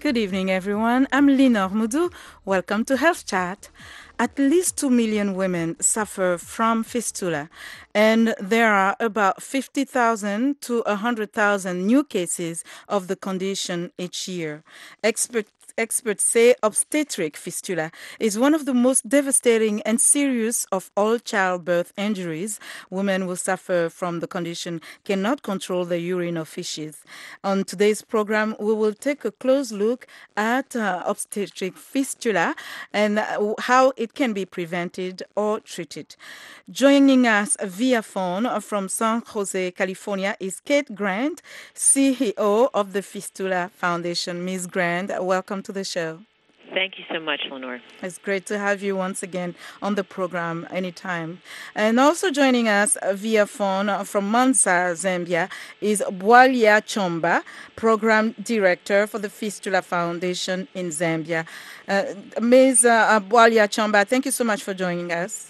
Good evening, everyone. I'm Linor Moudou. Welcome to Health Chat. At least 2 million women suffer from fistula, and there are about 50,000 to 100,000 new cases of the condition each year. Experts say obstetric fistula is one of the most devastating and serious of all childbirth injuries. Women who suffer from the condition cannot control the urine or feces. On today's program, we will take a close look at obstetric fistula and how it can be prevented or treated. Joining us via phone from San Jose, California is Kate Grant, CEO of the Fistula Foundation. Ms. Grant, welcome to the show. Thank you so much, Lenore. It's great to have you once again on the program anytime. And also joining us via phone from Mansa, Zambia, is Bwalia Chomba, Program Director for the Fistula Foundation in Zambia. Ms. Bwalia Chomba, thank you so much for joining us.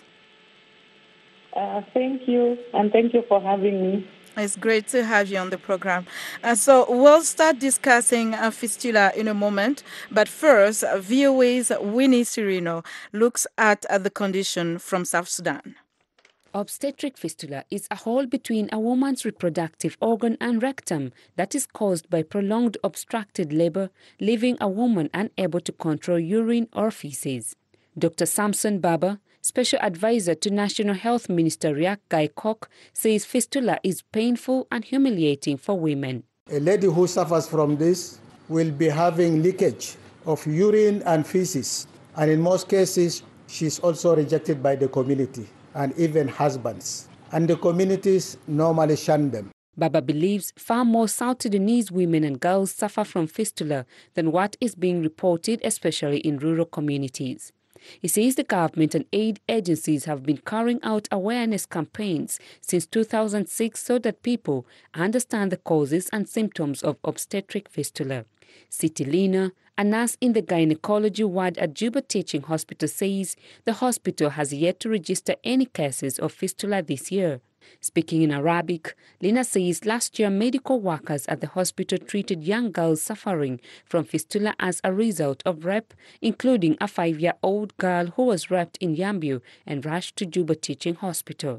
Thank you, and thank you for having me. It's great to have you on the program. So we'll start discussing fistula in a moment. But first, VOA's Winnie Cirino looks at the condition from South Sudan. Obstetric fistula is a hole between a woman's reproductive organ and rectum that is caused by prolonged obstructed labor, leaving a woman unable to control urine or feces. Dr. Samson Baba, Special Advisor to National Health Minister Riek Guy Kok, says fistula is painful and humiliating for women. A lady who suffers from this will be having leakage of urine and feces, and in most cases, she's also rejected by the community and even husbands, and the communities normally shun them. Baba believes far more South Sudanese women and girls suffer from fistula than what is being reported, especially in rural communities. He says the government and aid agencies have been carrying out awareness campaigns since 2006 so that people understand the causes and symptoms of obstetric fistula. Siti Lina, a nurse in the gynecology ward at Juba Teaching Hospital, says the hospital has yet to register any cases of fistula this year. Speaking in Arabic, Lina says last year medical workers at the hospital treated young girls suffering from fistula as a result of rape, including a 5-year-old girl who was raped in Yambio and rushed to Juba Teaching Hospital.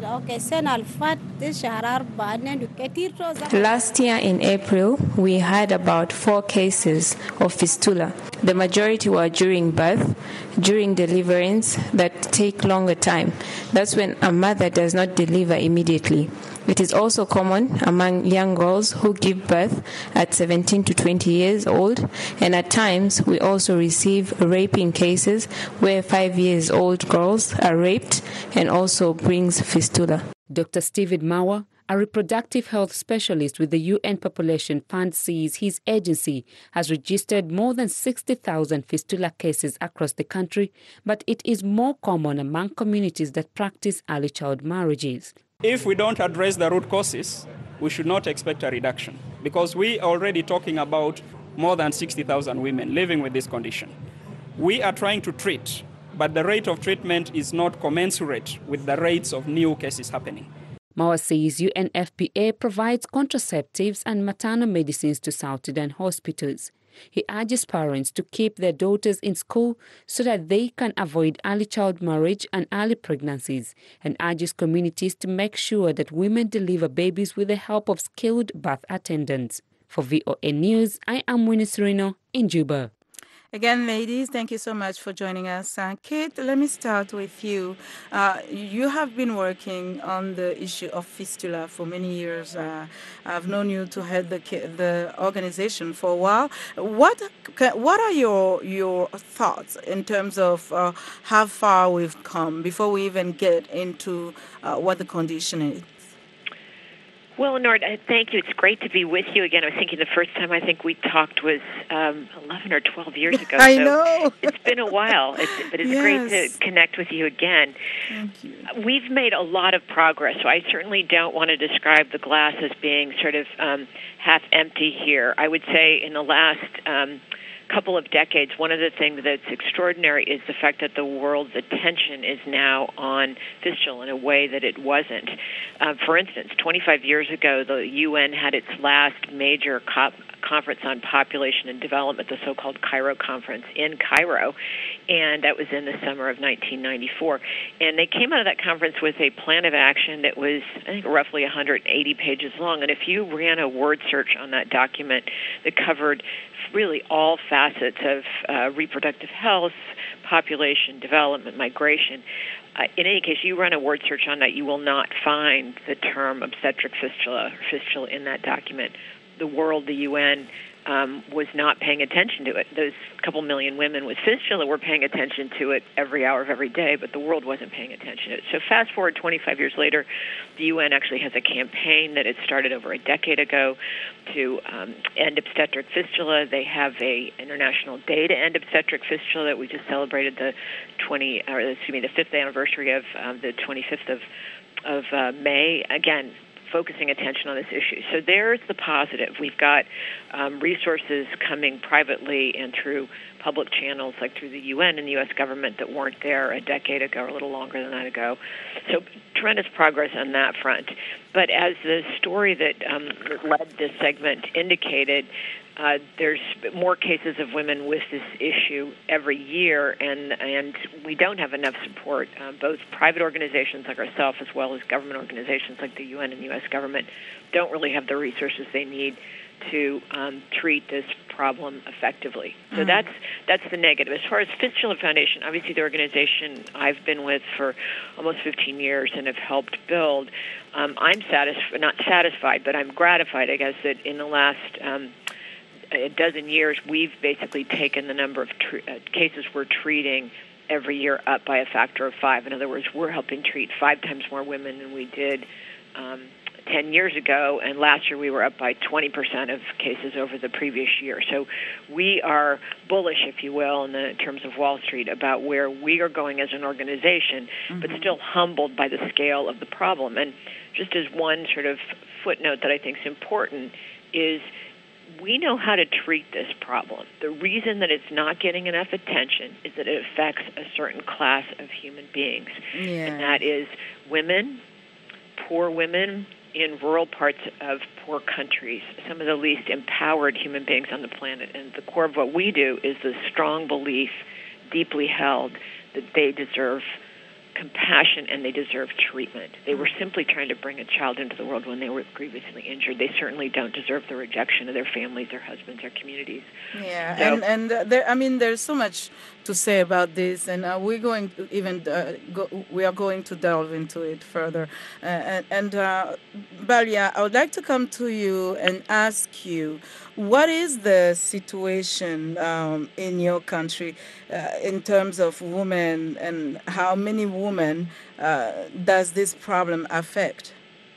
Last year in April, we had about 4 cases of fistula. The majority were during birth, during deliverance that take longer time. That's when a mother does not deliver immediately. It is also common among young girls who give birth at 17 to 20 years old, and at times we also receive raping cases where 5-year-old girls are raped and also brings fistula. Dr. Stephen Mauer, a reproductive health specialist with the UN Population Fund, says his agency has registered more than 60,000 fistula cases across the country, but it is more common among communities that practice early child marriages. If we don't address the root causes, we should not expect a reduction, because we are already talking about more than 60,000 women living with this condition. We are trying to treat, but the rate of treatment is not commensurate with the rates of new cases happening. Mauer says UNFPA provides contraceptives and maternal medicines to South Sudan hospitals. He urges parents to keep their daughters in school so that they can avoid early child marriage and early pregnancies, and urges communities to make sure that women deliver babies with the help of skilled birth attendants. For VOA News, I am Winnie Cirino in Juba. Again, ladies, thank you so much for joining us. Kate, let me start with you. You have been working on the issue of fistula for many years. I've known you to head the organization for a while. What are your thoughts in terms of how far we've come before we even get into what the condition is? Well, Nord, thank you. It's great to be with you again. I was thinking the first time I think we talked was 11 or 12 years ago. I know. It's been a while, but it's great to connect with you again. Thank you. We've made a lot of progress, so I certainly don't want to describe the glass as being sort of half empty here. I would say in the last couple of decades, one of the things that's extraordinary is the fact that the world's attention is now on fistula in a way that it wasn't. For instance, 25 years ago, the UN had its last major conference on population and development, the so-called Cairo Conference in Cairo, and that was in the summer of 1994. And they came out of that conference with a plan of action that was, I think, roughly 180 pages long. And if you ran a word search on that document that covered really all facets of reproductive health, population, development, migration, in any case, you run a word search on that, you will not find the term obstetric fistula or fistula in that document. The world, the UN, was not paying attention to it. Those couple million women with fistula were paying attention to it every hour of every day, but the world wasn't paying attention to it. So fast forward 25 years later, the UN actually has a campaign that it started over a decade ago to end obstetric fistula. They have a International Day to End Obstetric Fistula that we just celebrated the 5th anniversary of the 25th of May. Again, focusing attention on this issue. So there's the positive. We've got resources coming privately and through public channels like through the UN and the U.S. government that weren't there a decade ago or a little longer than that ago. So tremendous progress on that front. But as the story that led this segment indicated, there's more cases of women with this issue every year, and we don't have enough support. Both private organizations like ourselves as well as government organizations like the UN and U.S. government don't really have the resources they need to treat this problem effectively. So that's the negative. As far as Fistula Foundation, obviously the organization I've been with for almost 15 years and have helped build, I'm not satisfied, but I'm gratified, I guess, that in the last a dozen years, we've basically taken the number of cases we're treating every year up by a factor of 5. In other words, we're helping treat 5 times more women than we did 10 years ago, and last year we were up by 20% of cases over the previous year. So we are bullish, if you will, in terms of Wall Street about where we are going as an organization, but still humbled by the scale of the problem. And just as one sort of footnote that I think is important is we know how to treat this problem. The reason that it's not getting enough attention is that it affects a certain class of human beings, and that is women, poor women in rural parts of poor countries, some of the least empowered human beings on the planet. And the core of what we do is the strong belief, deeply held, that they deserve compassion and they deserve treatment. They were simply trying to bring a child into the world when they were grievously injured. They certainly don't deserve the rejection of their families, their husbands, their communities. Yeah, so, there's so much to say about this, and we're going to we are going to delve into it further. Balia, I would like to come to you and ask you, what is the situation in your country in terms of women, and how many women does this problem affect?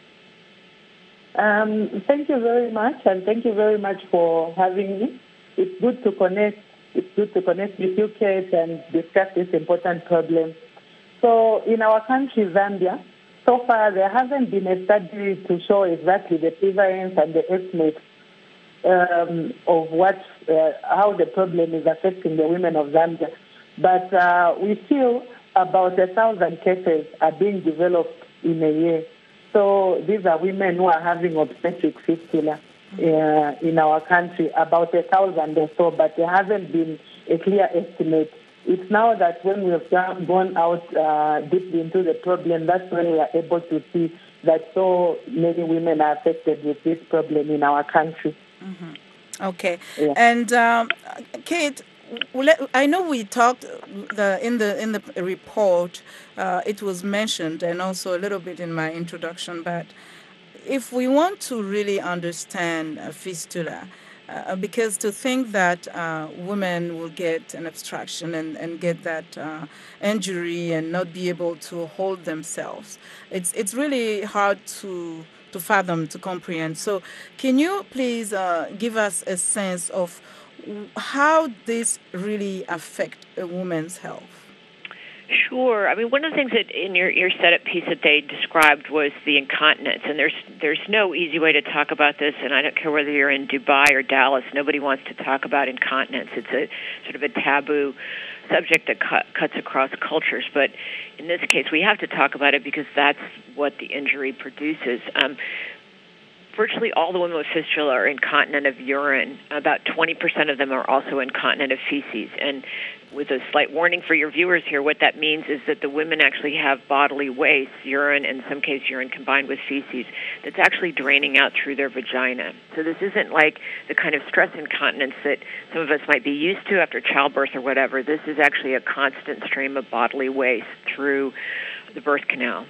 Thank you very much, and thank you very much for having me. It's good to connect. It's good to connect with you, Kate, and discuss this important problem. So in our country, Zambia, so far there hasn't been a study to show exactly the prevalence and the estimates of how the problem is affecting the women of Zambia. But we feel about 1,000 cases are being developed in a year. So these are women who are having obstetric fistula in our country, about 1,000 or so, but there hasn't been a clear estimate. It's now that when we have gone out deeply into the problem, that's when we are able to see that so many women are affected with this problem in our country. Okay. Yeah. And Kate, I know we talked in the report. It was mentioned, and also a little bit in my introduction. But if we want to really understand fistula, because to think that women will get an obstruction and get that injury and not be able to hold themselves, it's really hard to fathom, to comprehend. So can you please give us a sense of how this really affects a woman's health? Sure. I mean, one of the things that in your setup piece that they described was the incontinence, and there's no easy way to talk about this, and I don't care whether you're in Dubai or Dallas, nobody wants to talk about incontinence. It's a sort of a taboo subject that cuts across cultures, but in this case we have to talk about it because that's what the injury produces. Virtually all the women with fistula are incontinent of urine. About 20% of them are also incontinent of feces. And with a slight warning for your viewers here, what that means is that the women actually have bodily waste, urine, in some cases urine combined with feces, that's actually draining out through their vagina. So this isn't like the kind of stress incontinence that some of us might be used to after childbirth or whatever. This is actually a constant stream of bodily waste through the birth canal.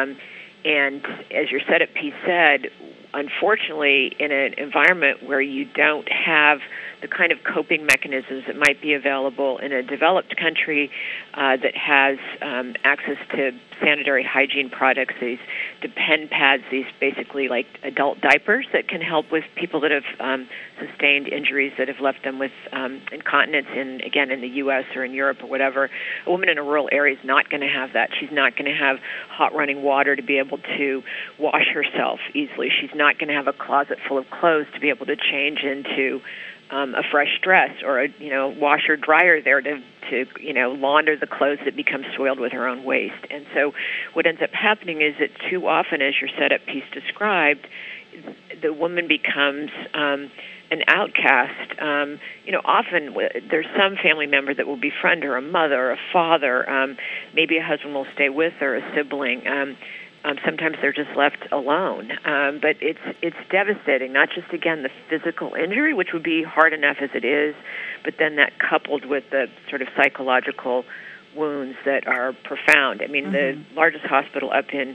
And as your setup piece said, unfortunately, in an environment where you don't have the kind of coping mechanisms that might be available in a developed country that has access to sanitary hygiene products, these depend pads, these basically like adult diapers that can help with people that have sustained injuries that have left them with incontinence in the U.S. or in Europe or whatever. A woman in a rural area is not going to have that. She's not going to have hot running water to be able to wash herself easily. She's not going to have a closet full of clothes to be able to change into a fresh dress or a washer dryer there to launder the clothes that become soiled with her own waste. And so what ends up happening is that too often, as your setup piece described, the woman becomes an outcast. Often there's some family member that will befriend her, a mother, a father, maybe a husband will stay with her, a sibling. Sometimes they're just left alone. But it's devastating, not just, again, the physical injury, which would be hard enough as it is, but then that coupled with the sort of psychological wounds that are profound. I mean, the largest hospital up in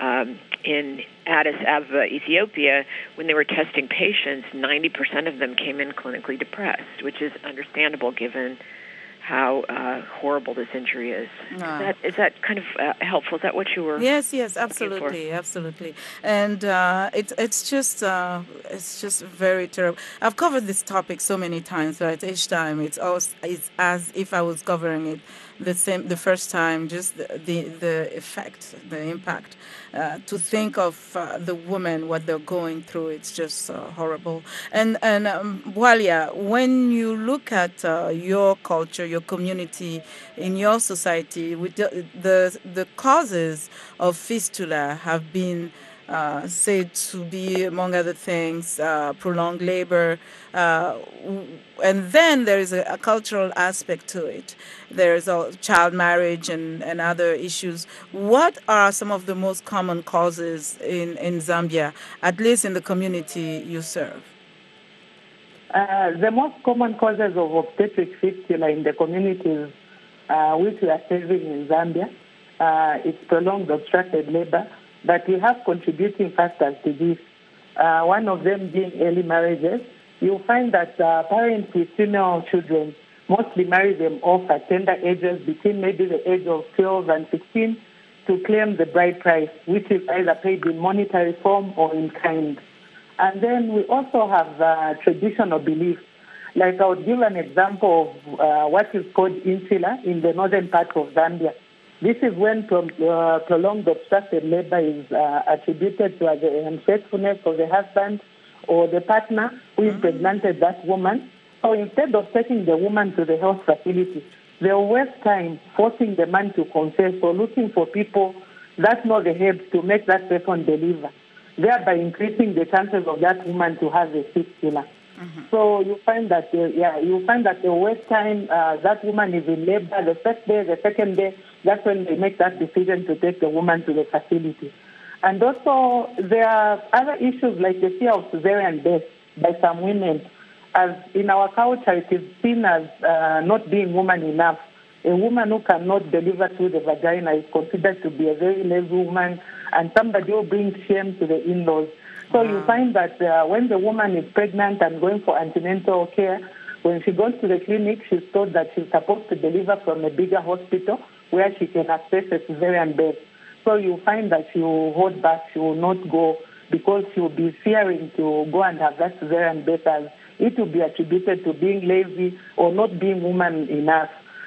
Addis Ababa, Ethiopia, when they were testing patients, 90% of them came in clinically depressed, which is understandable given how horrible this injury is. Is that kind of helpful? Is that what you were? Yes, absolutely, absolutely. And it's just very terrible. I've covered this topic so many times, but each time it's as if I was covering it the first time. Just the effect, the impact. To think of the women, what they're going through, it's just horrible. And Bwalia, when you look at your culture, your community, in your society, with the causes of fistula have been said to be, among other things, prolonged labor, and then there is a cultural aspect to it. There's child marriage and other issues. What are some of the most common causes in Zambia, at least in the community you serve? The most common causes of obstetric fistula in the communities which we are serving in Zambia, it's prolonged obstructed labor, but we have contributing factors to this. One of them being early marriages. You'll find that parents with female children mostly marry them off at tender ages, between maybe the age of 12 and 16, to claim the bride price, which is either paid in monetary form or in kind. And then we also have traditional beliefs. Like I would give an example of what is called insula in the northern part of Zambia. This is when prolonged obstructed labor is attributed to the unfaithfulness of the husband or the partner who impregnated that woman. So instead of taking the woman to the health facility, they'll waste time forcing the man to confess or looking for people that know the herbs to make that person deliver, thereby increasing the chances of that woman to have a fistula. So you find that they waste time. That woman is in labor the first day, the second day. That's when they make that decision to take the woman to the facility. And also there are other issues like the fear of cesarean death by some women. As in our culture, it is seen as not being woman enough. A woman who cannot deliver through the vagina is considered to be a very lazy woman and somebody who brings shame to the in-laws. So you find that when the woman is pregnant and going for antenatal care, when she goes to the clinic, she's told that she's supposed to deliver from a bigger hospital where she can access a cesarean bed. So you find that she will hold back, she will not go because she will be fearing to go and have that cesarean bed, as it will be attributed to being lazy or not being woman enough.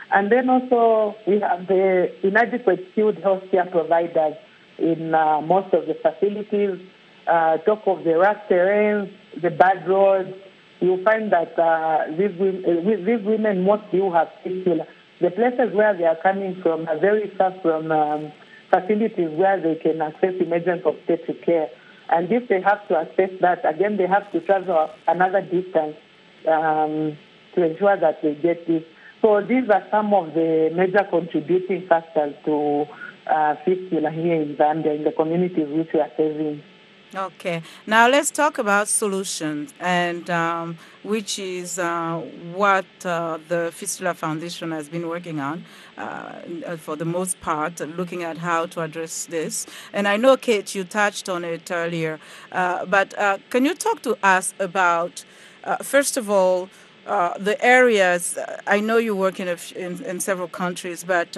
And then also we have the inadequate skilled healthcare providers in most of the facilities. Talk of the rough terrains, the bad roads. You find that these women mostly who have fistula, the places where they are coming from are very far from facilities where they can access emergency obstetric care. And if they have to access that, again, they have to travel another distance to ensure that they get this. So these are some of the major contributing factors to fistula here in Zambia, in the communities which we are serving. Okay. Now let's talk about solutions, and which is what the Fistula Foundation has been working on for the most part, looking at how to address this. And I know, Kate, you touched on it earlier, but can you talk to us about, first of all, the areas? I know you work in several countries, but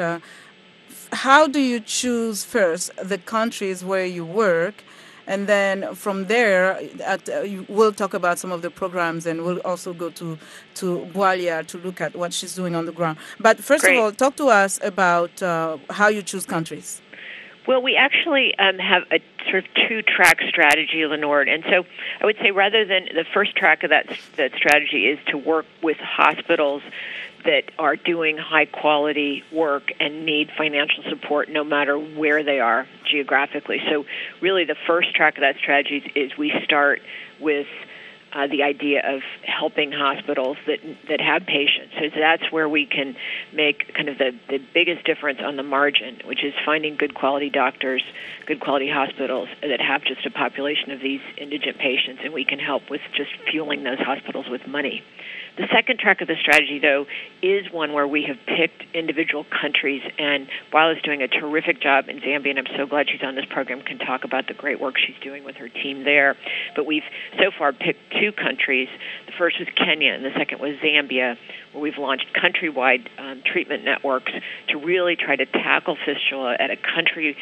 how do you choose first the countries where you work? And then from there, we'll talk about some of the programs, and we'll also go to Bwalia to look at what she's doing on the ground. But first of all, talk to us about how you choose countries. Well, we actually have a sort of two-track strategy, Lenore. And so I would say rather than the first track of that strategy is to work with hospitals that are doing high-quality work and need financial support no matter where they are geographically. So really the first track of that strategy is we start with the idea of helping hospitals that have patients. So that's where we can make kind of the biggest difference on the margin, which is finding good quality doctors, good quality hospitals that have just a population of these indigent patients, and we can help with just fueling those hospitals with money. The second track of the strategy, though, is one where we have picked individual countries, and Bwalia's doing a terrific job in Zambia, and I'm so glad she's on this program, can talk about the great work she's doing with her team there. But we've so far picked two countries. The first was Kenya, and the second was Zambia, where we've launched countrywide treatment networks to really try to tackle fistula at a country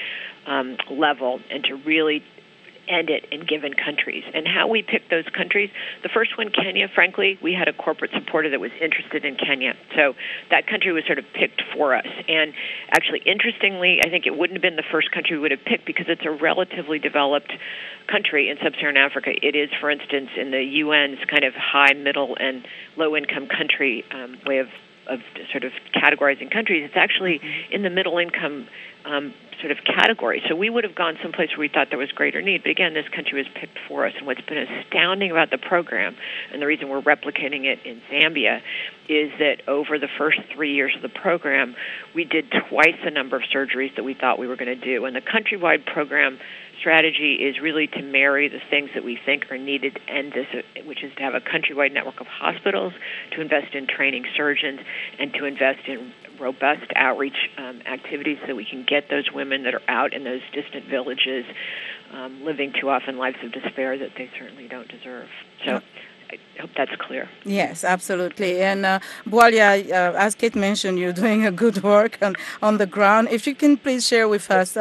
level and to really end it in given countries. And how we picked those countries, the first one, Kenya, frankly, we had a corporate supporter that was interested in Kenya. So that country was sort of picked for us. And actually, interestingly, I think it wouldn't have been the first country we would have picked because it's a relatively developed country in sub-Saharan Africa. It is, for instance, in the UN's kind of high, middle, and low-income country way of sort of categorizing countries. It's actually in the middle-income sort of category. So we would have gone someplace where we thought there was greater need. But again, this country was picked for us. And what's been astounding about the program, and the reason we're replicating it in Zambia, is that over the first 3 years of the program, we did twice the number of surgeries that we thought we were going to do. And the countrywide program strategy is really to marry the things that we think are needed to end this, which is to have a countrywide network of hospitals, to invest in training surgeons, and to invest in robust outreach activities so we can get those women that are out in those distant villages living too often lives of despair that they certainly don't deserve. So I hope that's clear. Yes, absolutely. And Bwalia, as Kate mentioned, you're doing a good work on the ground. If you can please share with us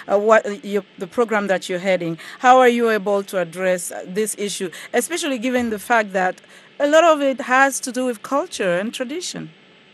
the program that you're heading, how are you able to address this issue, especially given the fact that a lot of it has to do with culture and tradition?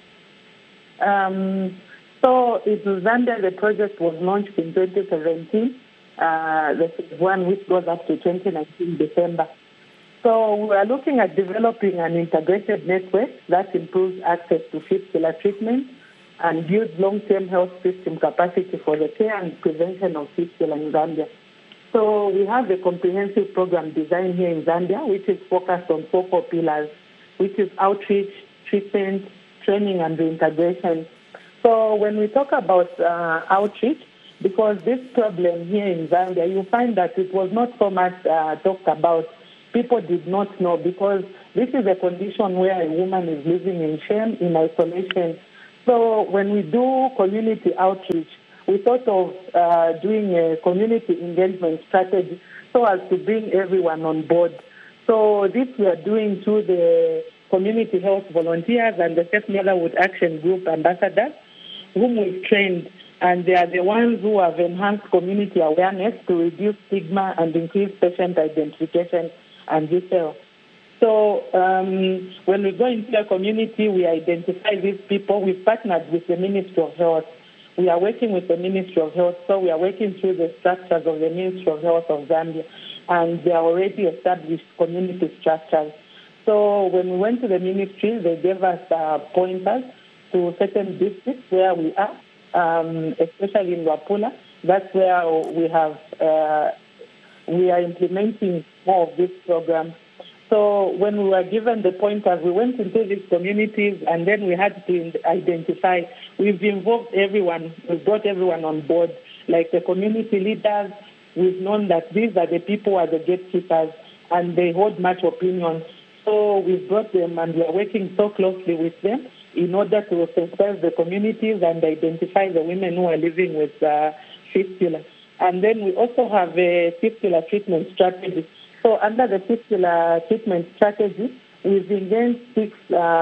So in Zambia, the project was launched in 2017, the one which goes up to 2019 December. So we are looking at developing an integrated network that improves access to fistula treatment and builds long-term health system capacity for the care and prevention of fistula in Zambia. So we have a comprehensive program designed here in Zambia, which is focused on 4 core pillars, which is outreach, treatment, training, and reintegration. So when we talk about outreach, because this problem here in Zambia, you find that it was not so much talked about. People did not know, because this is a condition where a woman is living in shame, in isolation. So when we do community outreach, we thought of doing a community engagement strategy so as to bring everyone on board. So this we are doing through the community health volunteers and the Safe Motherhood Action Group ambassadors, whom we've trained, and they are the ones who have enhanced community awareness to reduce stigma and increase patient identification and referral. So when we go into a community, we identify these people. We've partnered with the Ministry of Health. We are working with the Ministry of Health, so we are working through the structures of the Ministry of Health of Zambia, and they are already established community structures. So when we went to the ministry, they gave us pointers to certain districts where we are, especially in Wapula. That's where we are implementing more of this program. So when we were given the pointers, we went into these communities, and then we had to identify. We've involved everyone. We've brought everyone on board, like the community leaders. We've known that these are the people who are the gatekeepers, and they hold much opinion. So we've brought them, and we are working so closely with them in order to sensitize the communities and identify the women who are living with fistula. And then we also have a fistula treatment strategy. So under the fistula treatment strategy, we've engaged 6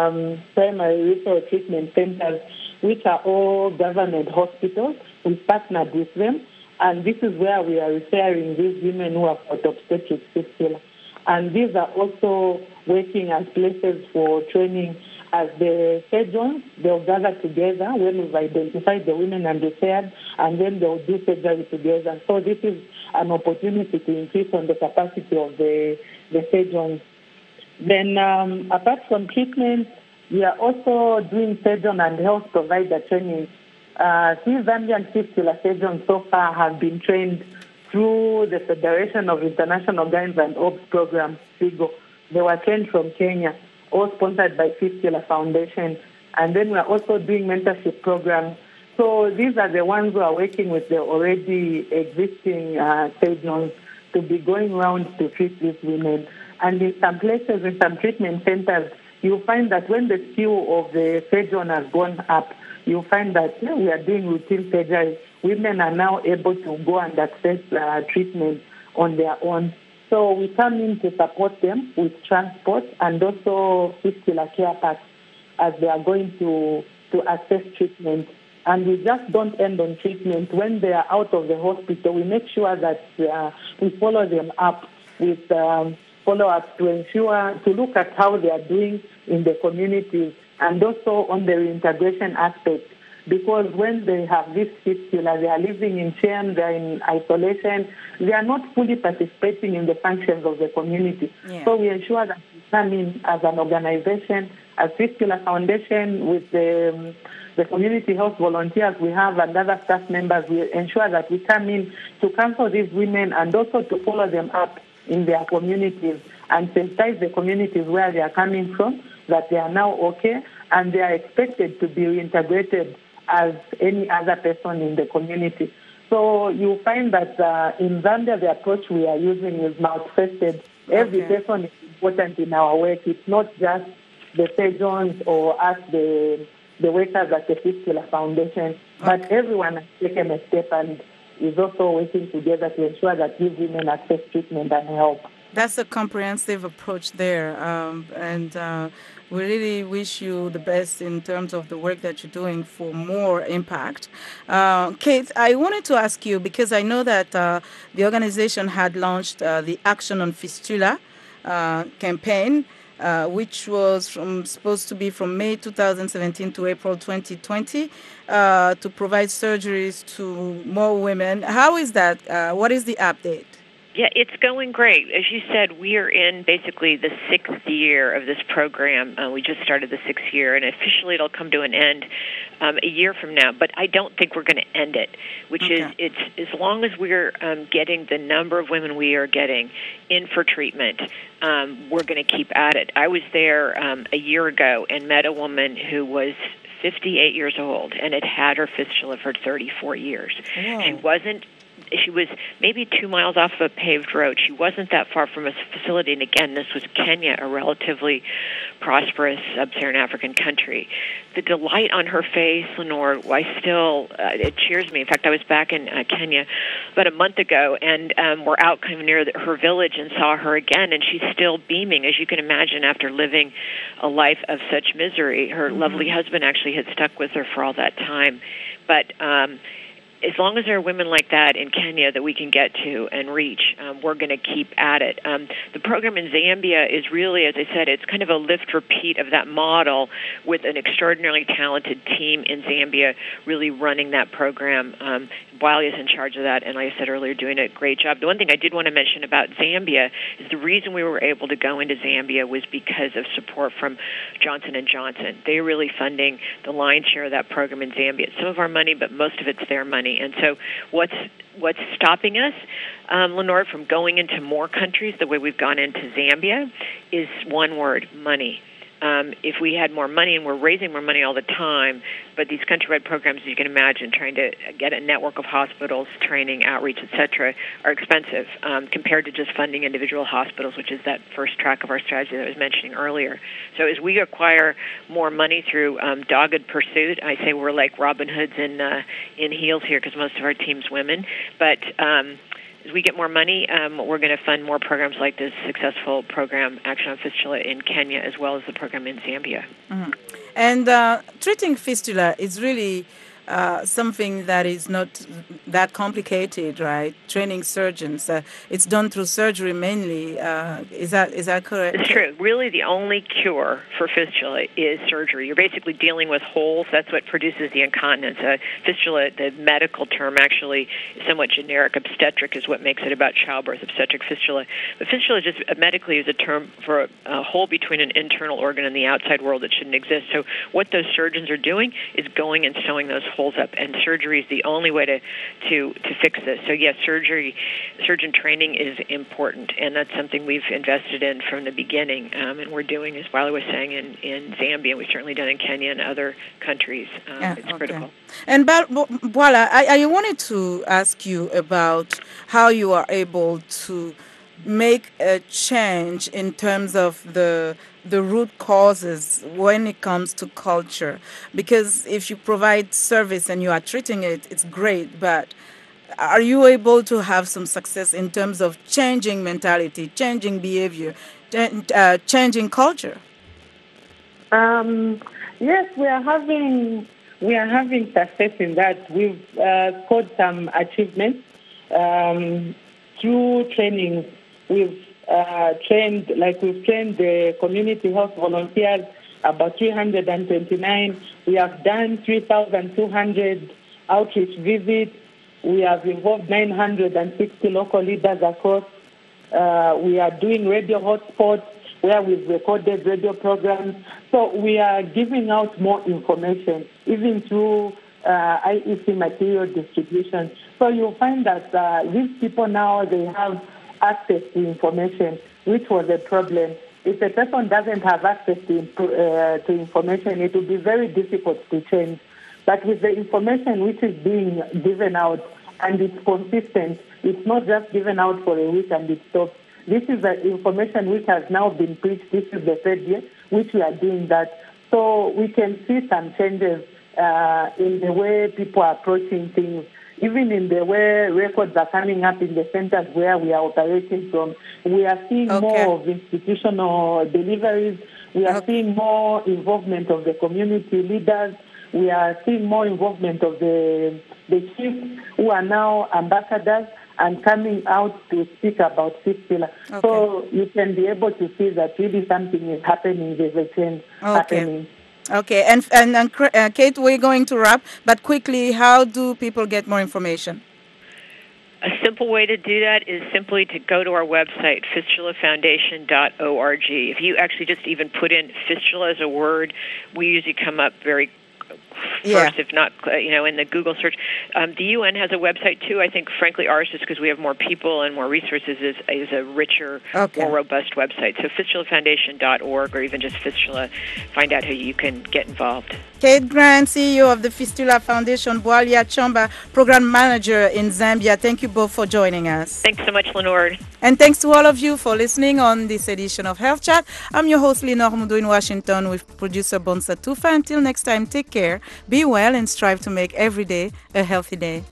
primary referral treatment centers, which are all government hospitals. We've partnered with them, and this is where we are referring these women who have got obstetric fistula. And these are also working as places for training. As the surgeons, they'll gather together when we've identified the women and referred, and then they'll do surgery together. So this is an opportunity to increase on the capacity of the surgeons. Then apart from treatment, we are also doing surgeon and health provider training. These Zambian fistula surgeons so far have been trained through the Federation of International Gynes and Obs program, FIGO. They were trained from Kenya, all sponsored by Fistula Foundation. And then we are also doing mentorship programs. So these are the ones who are working with the already existing surgeons to be going around to treat these women. And in some places, in some treatment centers, you'll find that when the skill of the surgeon has gone up, you'll find that we are doing routine surgery. Women are now able to go and access treatment on their own. So we come in to support them with transport and also fistula care packs as they are going to access treatment. And we just don't end on treatment. When they are out of the hospital, we make sure that we follow them up with follow-up to look at how they are doing in the communities and also on the reintegration aspect. Because when they have this fistula, they are living in shame, they are in isolation, they are not fully participating in the functions of the community. Yeah. So we ensure that we come in as an organization, as Fistula Foundation, with the community health volunteers we have and other staff members. We ensure that we come in to counsel these women and also to follow them up in their communities and sensitize the communities where they are coming from, that they are now okay, and they are expected to be reintegrated as any other person in the community. So you find that in Zambia, the approach we are using is multifaceted. Every person is important in our work. It's not just the surgeons or us, the workers at the Fistula Foundation, but everyone has taken a step and is also working together to ensure that these women access treatment and help. That's a comprehensive approach there, and we really wish you the best in terms of the work that you're doing for more impact. Kate, I wanted to ask you, because I know that the organization had launched the Action on Fistula campaign, which was supposed to be from May 2017 to April 2020, to provide surgeries to more women. How is that? What is the update? Yeah, it's going great. As you said, we are in basically the 6th year of this program. We just started the 6th year, and officially it'll come to an end a year from now. But I don't think we're going to end it, which is it's as long as we're getting the number of women we are getting in for treatment, we're going to keep at it. I was there a year ago and met a woman who was 58 years old and had had her fistula for 34 years. Wow. She was maybe 2 miles off of a paved road. She wasn't that far from a facility. And again, this was Kenya, a relatively prosperous sub-Saharan African country. The delight on her face, Lenore, it cheers me. In fact, I was back in Kenya about a month ago, and we're out kind of near her village and saw her again, and she's still beaming, as you can imagine, after living a life of such misery. Her lovely husband actually had stuck with her for all that time. But as long as there are women like that in Kenya that we can get to and reach, we're going to keep at it. The program in Zambia is really, as I said, it's kind of a lift-repeat of that model with an extraordinarily talented team in Zambia really running that program. Bwalia is in charge of that, and like I said earlier, doing a great job. The one thing I did want to mention about Zambia is the reason we were able to go into Zambia was because of support from Johnson & Johnson. They're really funding the lion's share of that program in Zambia. It's some of our money, but most of it's their money. And so what's stopping us, Lenore, from going into more countries the way we've gone into Zambia is one word: money. If we had more money, and we're raising more money all the time, but these countrywide programs, as you can imagine, trying to get a network of hospitals, training, outreach, et cetera, are expensive compared to just funding individual hospitals, which is that first track of our strategy that I was mentioning earlier. So as we acquire more money through dogged pursuit, I say we're like Robin Hoods in heels here because most of our team's women, but as we get more money, we're going to fund more programs like this successful program, Action on Fistula, in Kenya, as well as the program in Zambia. Mm-hmm. And treating fistula is really something that is not that complicated, right? Training surgeons, it's done through surgery mainly. Is that correct? It's true. Really, the only cure for fistula is surgery. You're basically dealing with holes. That's what produces the incontinence. Fistula, the medical term, actually is somewhat generic. Obstetric is what makes it about childbirth, obstetric fistula. But fistula just medically is a term for a hole between an internal organ and the outside world that shouldn't exist. So what those surgeons are doing is going and sewing those holes up, and surgery is the only way to fix this. So yes, surgeon training is important, and that's something we've invested in from the beginning, and we're doing, as Bwalia was saying, in Zambia. We've certainly done in Kenya and other countries. It's critical. And Bwalia, I wanted to ask you about how you are able to make a change in terms of the root causes when it comes to culture, because if you provide service and you are treating it, it's great, but are you able to have some success in terms of changing mentality, changing behavior, changing culture? Yes, we are having success in that. We've scored some achievements through training. We've trained the community health volunteers, about 329. We have done 3,200 outreach visits. We have involved 960 local leaders across. We are doing radio hotspots where we've recorded radio programs. So we are giving out more information, even through IEC material distribution. So you'll find that these people now, they have access to information, which was a problem. If a person doesn't have access to information, it will be very difficult to change. But with the information which is being given out, and it's consistent, it's not just given out for a week and it stops. This is the information which has now been preached. This is the third year which we are doing that. So we can see some changes in the way people are approaching things, even in the way records are coming up in the centers where we are operating from. We are seeing more of institutional deliveries. We are seeing more involvement of the community leaders. We are seeing more involvement of the chiefs who are now ambassadors and coming out to speak about fistula. So you can be able to see that really something is happening, there's a change happening. Okay, and Kate, we're going to wrap, but quickly, how do people get more information? A simple way to do that is simply to go to our website, fistulafoundation.org. If you actually just even put in fistula as a word, we usually come up very first, if not, in the Google search. The UN has a website too. I think, frankly, ours, just because we have more people and more resources, is a richer, more robust website. So fistulafoundation.org, or even just Fistula, find out how you can get involved. Kate Grant, CEO of the Fistula Foundation, Bwalia Chomba, Program Manager in Zambia. Thank you both for joining us. Thanks so much, Lenore. And thanks to all of you for listening on this edition of Health Chat. I'm your host, Lenore Mudo in Washington, with producer Bonsa Tufa. Until next time, take care, be well, and strive to make every day a healthy day.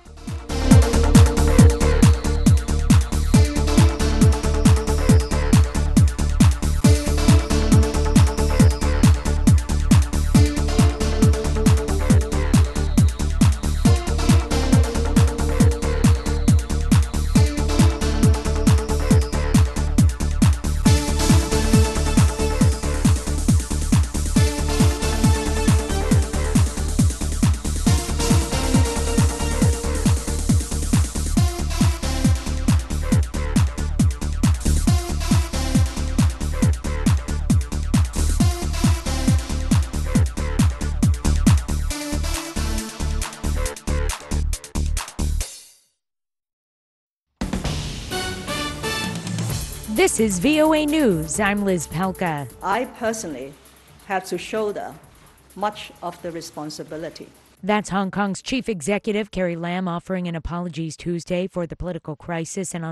This is VOA News. I'm Liz Pelka. I personally have to shoulder much of the responsibility. That's Hong Kong's chief executive, Carrie Lam, offering an apologies Tuesday for the political crisis and